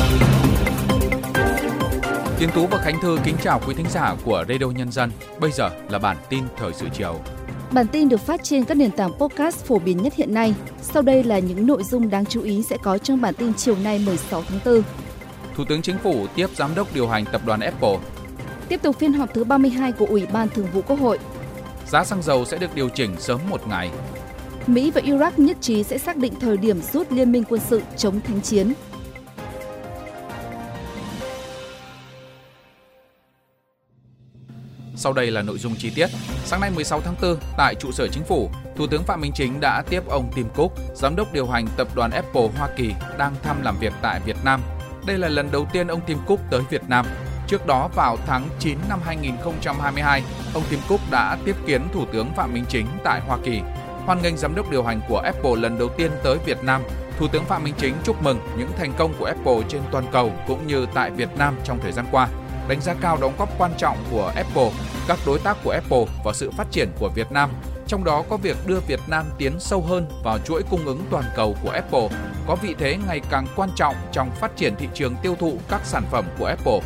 Tiến Tú và Khánh Thư kính chào quý thính giả của Radio Nhân dân. Bây giờ là bản tin thời sự chiều. Bản tin được phát trên các nền tảng podcast phổ biến nhất hiện nay. Sau đây là những nội dung đáng chú ý sẽ có trong bản tin chiều nay 16 tháng 4. Thủ tướng Chính phủ tiếp Giám đốc điều hành tập đoàn Apple. Tiếp tục phiên họp thứ 32 của Ủy ban Thường vụ Quốc hội. Giá xăng dầu sẽ được điều chỉnh sớm một ngày. Mỹ và Iraq nhất trí sẽ xác định thời điểm rút liên minh quân sự chống thánh chiến. Sau đây là nội dung chi tiết. Sáng nay 16 tháng 4, tại trụ sở Chính phủ, Thủ tướng Phạm Minh Chính đã tiếp ông Tim Cook, Giám đốc điều hành tập đoàn Apple Hoa Kỳ đang thăm làm việc tại Việt Nam. Đây là lần đầu tiên ông Tim Cook tới Việt Nam. Trước đó, vào tháng 9 năm 2022, ông Tim Cook đã tiếp kiến Thủ tướng Phạm Minh Chính tại Hoa Kỳ. Hoan nghênh Giám đốc điều hành của Apple lần đầu tiên tới Việt Nam, Thủ tướng Phạm Minh Chính chúc mừng những thành công của Apple trên toàn cầu cũng như tại Việt Nam trong thời gian qua. Đánh giá cao đóng góp quan trọng của Apple, các đối tác của Apple vào sự phát triển của Việt Nam, trong đó có việc đưa Việt Nam tiến sâu hơn vào chuỗi cung ứng toàn cầu của Apple, có vị thế ngày càng quan trọng trong phát triển thị trường tiêu thụ các sản phẩm của Apple.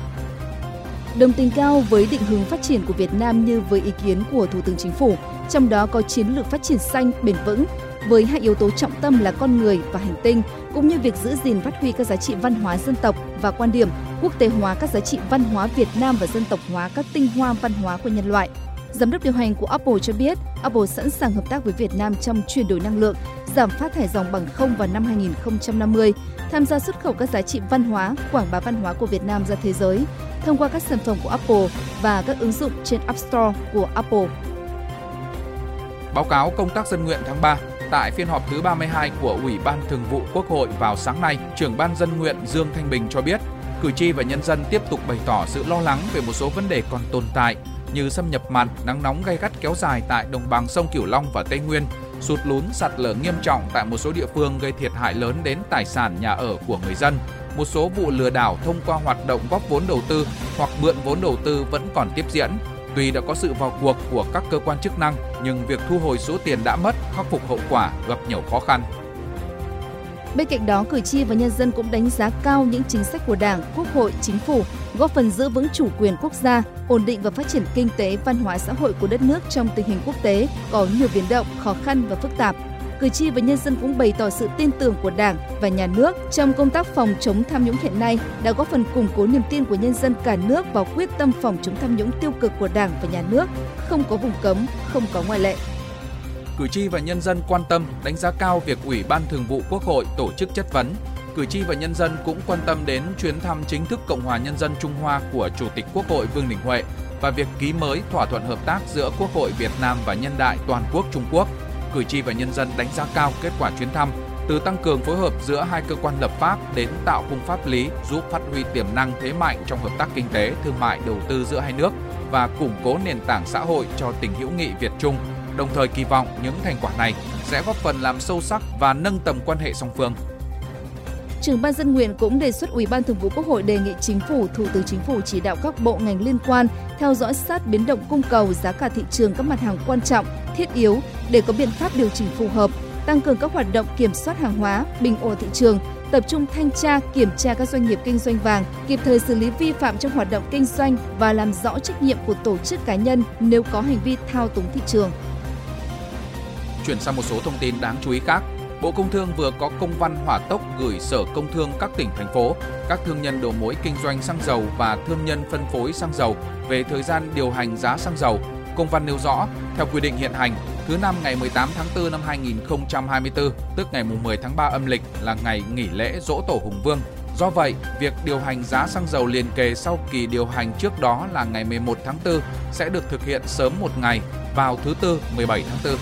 Đồng tình cao với định hướng phát triển của Việt Nam như với ý kiến của Thủ tướng Chính phủ, trong đó có chiến lược phát triển xanh, bền vững, với hai yếu tố trọng tâm là con người và hành tinh, cũng như việc giữ gìn phát huy các giá trị văn hóa dân tộc và quan điểm quốc tế hóa các giá trị văn hóa Việt Nam và dân tộc hóa các tinh hoa văn hóa của nhân loại. Giám đốc điều hành của Apple cho biết, Apple sẵn sàng hợp tác với Việt Nam trong chuyển đổi năng lượng, giảm phát thải ròng bằng không vào năm 2050, tham gia xuất khẩu các giá trị văn hóa, quảng bá văn hóa của Việt Nam ra thế giới, thông qua các sản phẩm của Apple và các ứng dụng trên App Store của Apple. Báo cáo công tác dân nguyện tháng 3. Tại phiên họp thứ 32 của Ủy ban Thường vụ Quốc hội vào sáng nay, trưởng ban dân nguyện Dương Thanh Bình cho biết, cử tri và nhân dân tiếp tục bày tỏ sự lo lắng về một số vấn đề còn tồn tại như xâm nhập mặn, nắng nóng gay gắt kéo dài tại đồng bằng sông Cửu Long và Tây Nguyên, sụt lún sạt lở nghiêm trọng tại một số địa phương gây thiệt hại lớn đến tài sản nhà ở của người dân. Một số vụ lừa đảo thông qua hoạt động góp vốn đầu tư hoặc mượn vốn đầu tư vẫn còn tiếp diễn. Tuy đã có sự vào cuộc của các cơ quan chức năng, nhưng việc thu hồi số tiền đã mất, khắc phục hậu quả gặp nhiều khó khăn. Bên cạnh đó, cử tri và nhân dân cũng đánh giá cao những chính sách của Đảng, Quốc hội, Chính phủ, góp phần giữ vững chủ quyền quốc gia, ổn định và phát triển kinh tế, văn hóa xã hội của đất nước trong tình hình quốc tế có nhiều biến động, khó khăn và phức tạp. Cử tri và nhân dân cũng bày tỏ sự tin tưởng của Đảng và Nhà nước trong công tác phòng chống tham nhũng hiện nay đã góp phần củng cố niềm tin của nhân dân cả nước vào quyết tâm phòng chống tham nhũng tiêu cực của Đảng và Nhà nước, không có vùng cấm, không có ngoại lệ. Cử tri và nhân dân quan tâm, đánh giá cao việc Ủy ban Thường vụ Quốc hội tổ chức chất vấn. Cử tri và nhân dân cũng quan tâm đến chuyến thăm chính thức Cộng hòa Nhân dân Trung Hoa của Chủ tịch Quốc hội Vương Đình Huệ và việc ký mới thỏa thuận hợp tác giữa Quốc hội Việt Nam và Nhân đại Toàn quốc Trung Quốc. Cử tri và nhân dân đánh giá cao kết quả chuyến thăm, từ tăng cường phối hợp giữa hai cơ quan lập pháp đến tạo khung pháp lý giúp phát huy tiềm năng thế mạnh trong hợp tác kinh tế, thương mại, đầu tư giữa hai nước và củng cố nền tảng xã hội cho tình hữu nghị Việt-Trung. Đồng thời kỳ vọng những thành quả này sẽ góp phần làm sâu sắc và nâng tầm quan hệ song phương. Trưởng ban dân nguyện cũng đề xuất Ủy ban Thường vụ Quốc hội đề nghị Chính phủ, Thủ tướng Chính phủ chỉ đạo các bộ ngành liên quan theo dõi sát biến động cung cầu, giá cả thị trường các mặt hàng quan trọng, thiết yếu để có biện pháp điều chỉnh phù hợp, tăng cường các hoạt động kiểm soát hàng hóa, bình ổn thị trường, tập trung thanh tra, kiểm tra các doanh nghiệp kinh doanh vàng, kịp thời xử lý vi phạm trong hoạt động kinh doanh và làm rõ trách nhiệm của tổ chức cá nhân nếu có hành vi thao túng thị trường. Chuyển sang một số thông tin đáng chú ý khác. Bộ Công Thương vừa có công văn hỏa tốc gửi Sở Công Thương các tỉnh, thành phố, các thương nhân đầu mối kinh doanh xăng dầu và thương nhân phân phối xăng dầu về thời gian điều hành giá xăng dầu. Công văn nêu rõ, theo quy định hiện hành, thứ Năm ngày 18 tháng 4 năm 2024, tức ngày 10 tháng 3 âm lịch là ngày nghỉ lễ Giỗ Tổ Hùng Vương. Do vậy, việc điều hành giá xăng dầu liền kề sau kỳ điều hành trước đó là ngày 11 tháng 4 sẽ được thực hiện sớm một ngày vào thứ Tư 17 tháng 4.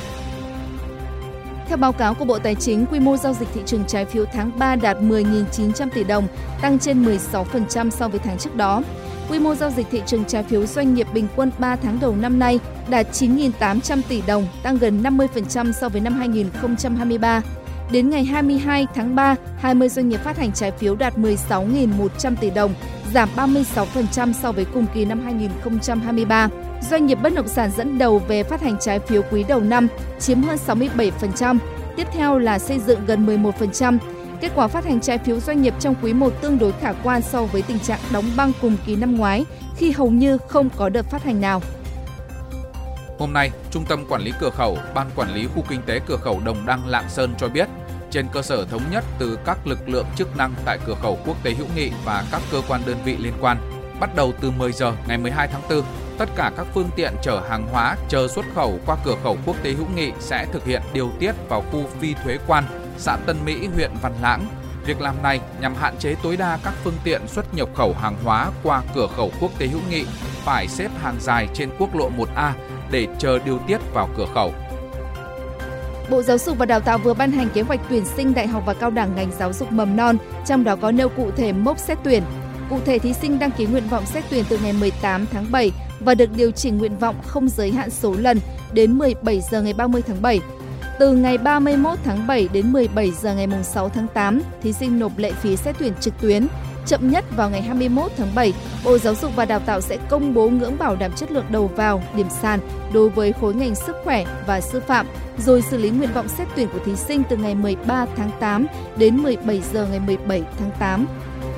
Theo báo cáo của Bộ Tài chính, quy mô giao dịch thị trường trái phiếu tháng 3 đạt 10.900 tỷ đồng, tăng trên 16% so với tháng trước đó. Quy mô giao dịch thị trường trái phiếu doanh nghiệp bình quân 3 tháng đầu năm nay đạt 9.800 tỷ đồng, tăng gần 50% so với năm 2023. Đến ngày 22 tháng 3, 20 doanh nghiệp phát hành trái phiếu đạt 16.100 tỷ đồng, giảm 36% so với cùng kỳ năm 2023. Doanh nghiệp bất động sản dẫn đầu về phát hành trái phiếu quý đầu năm, chiếm hơn 67%. Tiếp theo là xây dựng gần 11%. Kết quả phát hành trái phiếu doanh nghiệp trong quý 1 tương đối khả quan so với tình trạng đóng băng cùng kỳ năm ngoái khi hầu như không có đợt phát hành nào. Hôm nay, Trung tâm Quản lý Cửa khẩu, Ban Quản lý Khu Kinh tế Cửa khẩu Đồng Đăng, Lạng Sơn cho biết, trên cơ sở thống nhất từ các lực lượng chức năng tại cửa khẩu quốc tế hữu nghị và các cơ quan đơn vị liên quan, bắt đầu từ 10 giờ ngày 12 tháng 4, tất cả các phương tiện chở hàng hóa chờ xuất khẩu qua cửa khẩu quốc tế hữu nghị sẽ thực hiện điều tiết vào khu phi thuế quan, xã Tân Mỹ, huyện Văn Lãng. Việc làm này nhằm hạn chế tối đa các phương tiện xuất nhập khẩu hàng hóa qua cửa khẩu quốc tế hữu nghị phải xếp hàng dài trên quốc lộ 1A để chờ điều tiết vào cửa khẩu. Bộ Giáo dục và Đào tạo vừa ban hành kế hoạch tuyển sinh đại học và cao đẳng ngành giáo dục mầm non, trong đó có nêu cụ thể mốc xét tuyển. Cụ thể, thí sinh đăng ký nguyện vọng xét tuyển từ ngày 18 tháng 7 và được điều chỉnh nguyện vọng không giới hạn số lần đến 17 giờ ngày 30 tháng 7. Từ ngày 31 tháng 7 đến 17 giờ ngày 6 tháng 8, thí sinh nộp lệ phí xét tuyển trực tuyến. Chậm nhất vào ngày 21 tháng 7, Bộ Giáo dục và Đào tạo sẽ công bố ngưỡng bảo đảm chất lượng đầu vào, điểm sàn đối với khối ngành sức khỏe và sư phạm, rồi xử lý nguyện vọng xét tuyển của thí sinh từ ngày 13 tháng 8 đến 17 giờ ngày 17 tháng 8.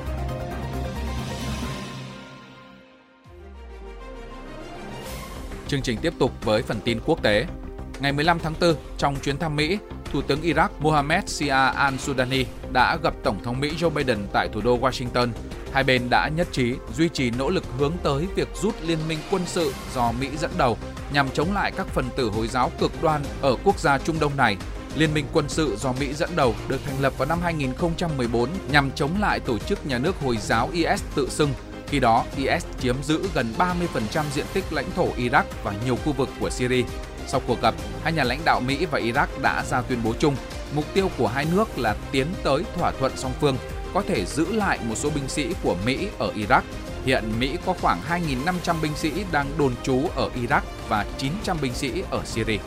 Chương trình tiếp tục với phần tin quốc tế. Ngày 15 tháng 4, trong chuyến thăm Mỹ, Thủ tướng Iraq Mohammed Sia al-Sudani đã gặp Tổng thống Mỹ Joe Biden tại thủ đô Washington. Hai bên đã nhất trí duy trì nỗ lực hướng tới việc rút liên minh quân sự do Mỹ dẫn đầu nhằm chống lại các phần tử Hồi giáo cực đoan ở quốc gia Trung Đông này. Liên minh quân sự do Mỹ dẫn đầu được thành lập vào năm 2014 nhằm chống lại tổ chức nhà nước Hồi giáo IS tự xưng. Khi đó, IS chiếm giữ gần 30% diện tích lãnh thổ Iraq và nhiều khu vực của Syria. Sau cuộc gặp, hai nhà lãnh đạo Mỹ và Iraq đã ra tuyên bố chung. Mục tiêu của hai nước là tiến tới thỏa thuận song phương, có thể giữ lại một số binh sĩ của Mỹ ở Iraq. Hiện Mỹ có khoảng 2.500 binh sĩ đang đồn trú ở Iraq và 900 binh sĩ ở Syria.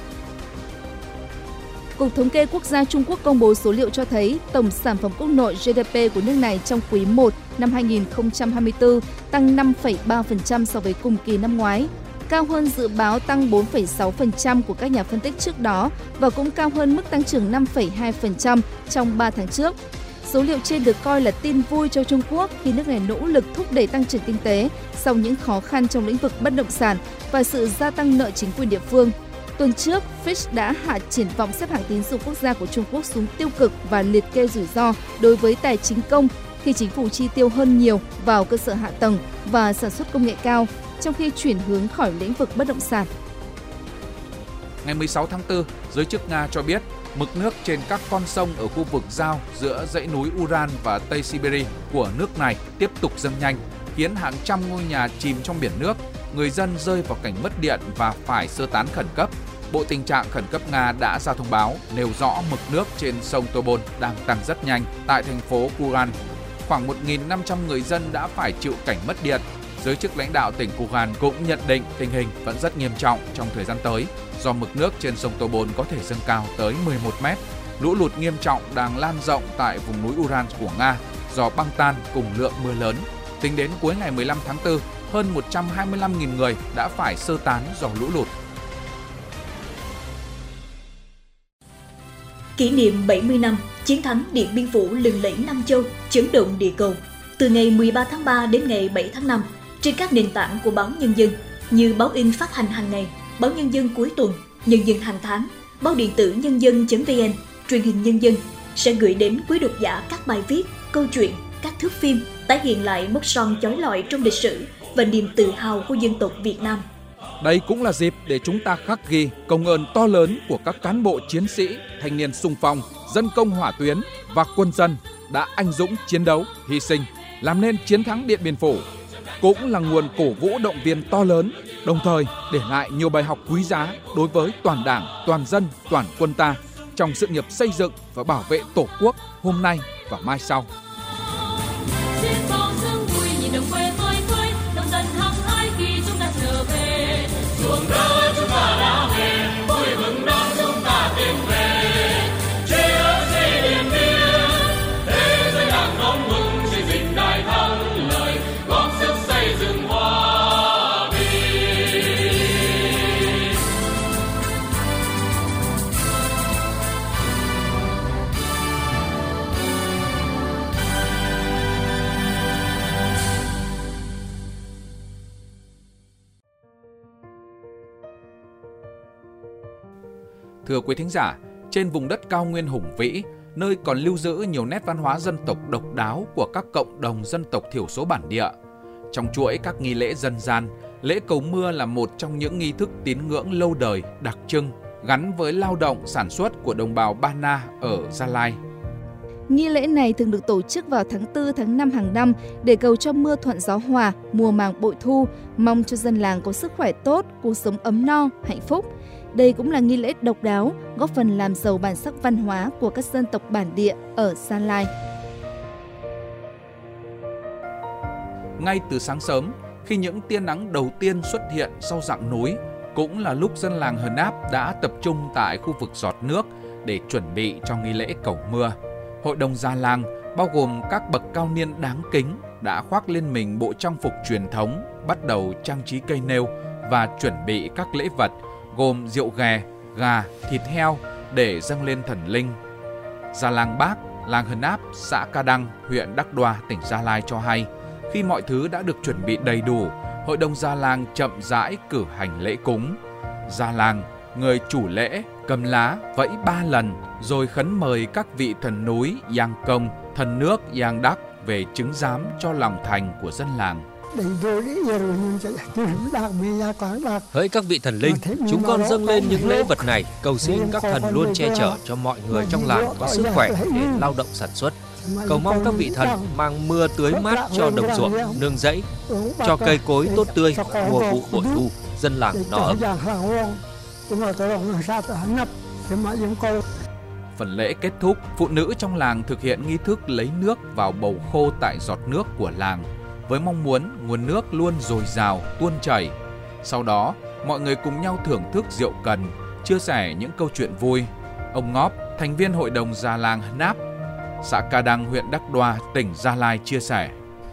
Cục Thống kê Quốc gia Trung Quốc công bố số liệu cho thấy tổng sản phẩm quốc nội GDP của nước này trong quý 1 năm 2024 tăng 5,3% so với cùng kỳ năm ngoái, cao hơn dự báo tăng 4,6% của các nhà phân tích trước đó và cũng cao hơn mức tăng trưởng 5,2% trong 3 tháng trước. Số liệu trên được coi là tin vui cho Trung Quốc khi nước này nỗ lực thúc đẩy tăng trưởng kinh tế sau những khó khăn trong lĩnh vực bất động sản và sự gia tăng nợ chính quyền địa phương. Tuần trước, Fitch đã hạ triển vọng xếp hạng tín dụng quốc gia của Trung Quốc xuống tiêu cực và liệt kê rủi ro đối với tài chính công khi chính phủ chi tiêu hơn nhiều vào cơ sở hạ tầng và sản xuất công nghệ cao, trong khi chuyển hướng khỏi lĩnh vực bất động sản. Ngày 16 tháng 4, giới chức Nga cho biết mực nước trên các con sông ở khu vực giao giữa dãy núi Ural và Tây Siberia của nước này tiếp tục dâng nhanh, khiến hàng trăm ngôi nhà chìm trong biển nước, người dân rơi vào cảnh mất điện và phải sơ tán khẩn cấp. Bộ Tình trạng Khẩn cấp Nga đã ra thông báo nêu rõ mực nước trên sông Tobol đang tăng rất nhanh tại thành phố Kugan. Khoảng 1.500 người dân đã phải chịu cảnh mất điện. Giới chức lãnh đạo tỉnh Kugan cũng nhận định tình hình vẫn rất nghiêm trọng trong thời gian tới, do mực nước trên sông Tobol có thể dâng cao tới 11 mét. Lũ lụt nghiêm trọng đang lan rộng tại vùng núi Ural của Nga do băng tan cùng lượng mưa lớn. Tính đến cuối ngày 15 tháng 4, hơn 125.000 người đã phải sơ tán do lũ lụt. Kỷ niệm 70 năm chiến thắng Điện Biên Phủ lừng lẫy Nam Châu, chấn động địa cầu. Từ ngày 13 tháng 3 đến ngày 7 tháng 5, trên các nền tảng của báo Nhân dân như báo in phát hành hàng ngày, báo Nhân dân cuối tuần, Nhân dân hàng tháng, báo điện tử nhân dân.vn, truyền hình Nhân dân sẽ gửi đến quý độc giả các bài viết, câu chuyện, các thước phim tái hiện lại mốc son chói lọi trong lịch sử và niềm tự hào của dân tộc Việt Nam. Đây cũng là dịp để chúng ta khắc ghi công ơn to lớn của các cán bộ chiến sĩ, thanh niên xung phong, dân công hỏa tuyến và quân dân đã anh dũng chiến đấu, hy sinh, làm nên chiến thắng Điện Biên Phủ. Cũng là nguồn cổ vũ động viên to lớn, đồng thời để lại nhiều bài học quý giá đối với toàn Đảng, toàn dân, toàn quân ta trong sự nghiệp xây dựng và bảo vệ Tổ quốc hôm nay và mai sau. Chuông đó chúng ta đã về, vui mừng đón chúng ta tiến về. Chia sẻ Điện Biên, thế giới đang đón mừng chiến dịch đại thắng lợi, góp sức xây dựng hòa bình. Thưa quý thính giả, trên vùng đất cao nguyên hùng vĩ, nơi còn lưu giữ nhiều nét văn hóa dân tộc độc đáo của các cộng đồng dân tộc thiểu số bản địa, trong chuỗi các nghi lễ dân gian, lễ cầu mưa là một trong những nghi thức tín ngưỡng lâu đời, đặc trưng, gắn với lao động sản xuất của đồng bào Ba Na ở Gia Lai. Nghi lễ này thường được tổ chức vào tháng 4, tháng 5 hàng năm để cầu cho mưa thuận gió hòa, mùa màng bội thu, mong cho dân làng có sức khỏe tốt, cuộc sống ấm no, hạnh phúc. Đây cũng là nghi lễ độc đáo, góp phần làm giàu bản sắc văn hóa của các dân tộc bản địa ở Gia Lai. Ngay từ sáng sớm, khi những tia nắng đầu tiên xuất hiện sau dặng núi, cũng là lúc dân làng Hờ Náp đã tập trung tại khu vực giọt nước để chuẩn bị cho nghi lễ cầu mưa. Hội đồng gia làng, bao gồm các bậc cao niên đáng kính, đã khoác lên mình bộ trang phục truyền thống, bắt đầu trang trí cây nêu và chuẩn bị các lễ vật gồm rượu ghè, gà, thịt heo để dâng lên thần linh. Gia làng Bác, làng Hờ Náp, xã Ca Đăng, huyện Đắc Đoa, tỉnh Gia Lai cho hay, khi mọi thứ đã được chuẩn bị đầy đủ, hội đồng gia làng chậm rãi cử hành lễ cúng. Gia làng, người chủ lễ, cầm lá, vẫy 3 lần, rồi khấn mời các vị thần núi Giang Công, thần nước Giang Đắc về chứng giám cho lòng thành của dân làng. Hỡi các vị thần linh, chúng con dâng lên những lễ vật này, cầu xin các thần luôn che chở cho mọi người trong làng có sức khỏe để lao động sản xuất. Cầu mong các vị thần mang mưa tưới mát cho đồng ruộng, nương rẫy, cho cây cối tốt tươi, mùa vụ bội thu, dân làng no ấm. Phần lễ kết thúc, phụ nữ trong làng thực hiện nghi thức lấy nước vào bầu khô tại giọt nước của làng, với mong muốn nguồn nước luôn dồi dào, tuôn chảy. Sau đó, mọi người cùng nhau thưởng thức rượu cần, chia sẻ những câu chuyện vui. Ông Ngóp, thành viên hội đồng gia làng Hờ Náp, xã Ca Đăng, huyện Đắc Đoa, tỉnh Gia Lai chia sẻ.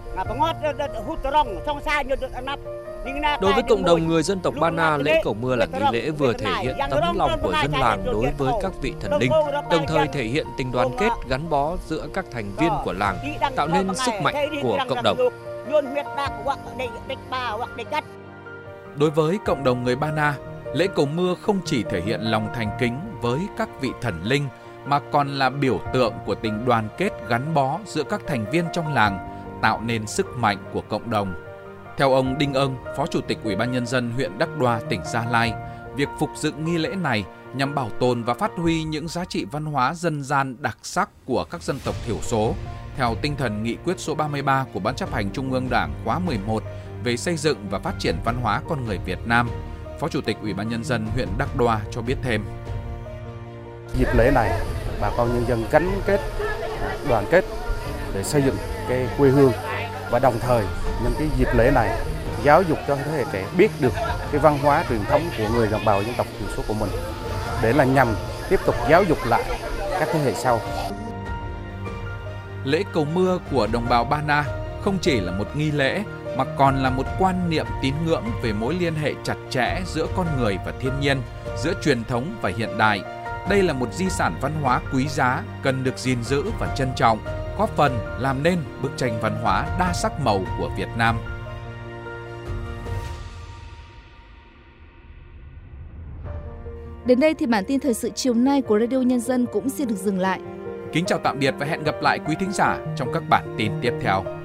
Đối với cộng đồng người dân tộc Ba Na, lễ cầu mưa là nghi lễ vừa thể hiện tấm lòng của dân làng đối với các vị thần linh, đồng thời thể hiện tình đoàn kết gắn bó giữa các thành viên của làng, tạo nên sức mạnh của cộng đồng. Đối với cộng đồng người Ba Na, lễ cầu mưa không chỉ thể hiện lòng thành kính với các vị thần linh, mà còn là biểu tượng của tình đoàn kết gắn bó giữa các thành viên trong làng, tạo nên sức mạnh của cộng đồng. Theo ông Đinh Ân, Phó Chủ tịch Ủy ban Nhân dân huyện Đắc Đoa, tỉnh Gia Lai, việc phục dựng nghi lễ này nhằm bảo tồn và phát huy những giá trị văn hóa dân gian đặc sắc của các dân tộc thiểu số, theo tinh thần nghị quyết số 33 của Ban chấp hành Trung ương Đảng khóa 11 về xây dựng và phát triển văn hóa con người Việt Nam. Phó Chủ tịch Ủy ban Nhân dân huyện Đắc Đoa cho biết thêm. Dịp lễ này, bà con nhân dân gắn kết, đoàn kết để xây dựng cái quê hương, và đồng thời nhân cái dịp lễ này giáo dục cho thế hệ trẻ biết được cái văn hóa truyền thống của người đồng bào dân tộc thiểu số của mình, để là nhằm tiếp tục giáo dục lại các thế hệ sau. Lễ cầu mưa của đồng bào Ba Na không chỉ là một nghi lễ mà còn là một quan niệm tín ngưỡng về mối liên hệ chặt chẽ giữa con người và thiên nhiên, giữa truyền thống và hiện đại. Đây là một di sản văn hóa quý giá cần được gìn giữ và trân trọng, góp phần làm nên bức tranh văn hóa đa sắc màu của Việt Nam. Đến đây thì bản tin thời sự chiều nay của Radio Nhân dân cũng xin được dừng lại. Kính chào tạm biệt và hẹn gặp lại quý thính giả trong các bản tin tiếp theo.